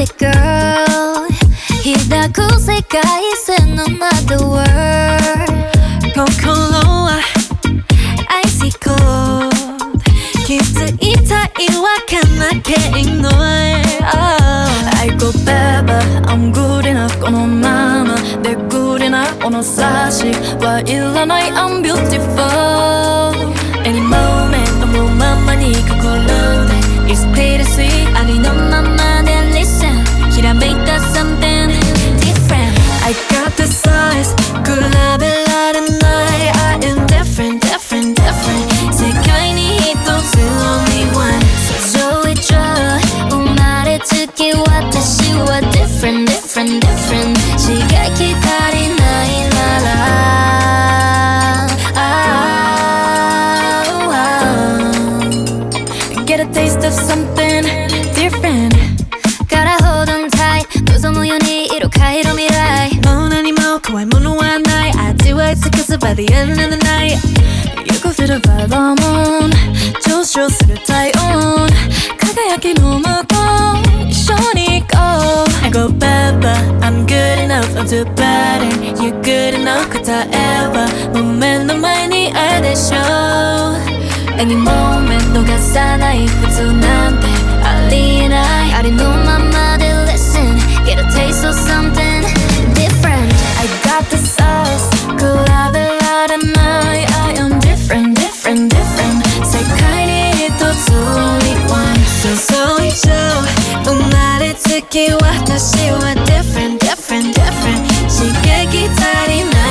it girl 開く世界線の another world 心は icy cold 気づいたいわけなきゃignore I go baby I'm good enough このままで good enough 物差しはいらない I'm beautiful Any moment 思うままに心で It's clear to see ありのままで listen ひらめいた something different I got the size 比べられない I am different, different, different 世界に一つ only one 想像以上生まれつき私は different, different, different 刺激足りないなら Get a taste of something different から hold on tight 望むように色変える未来もう何も怖いものはない味わい尽くす by the end of the night You can feel the vibe I'm on 上昇する体温輝きの向こう一緒に行こう I go baby I'm good enough I'll do better You good enough 答えはもう目の前にあるでしょう Any moment 逃さない普通なんてありえないありのままで listen Get a taste of something different I got the sauce 比べられない I am different, different, different 世界に一つ only one 想像以上生まれつき私は different, different, different 刺激足りない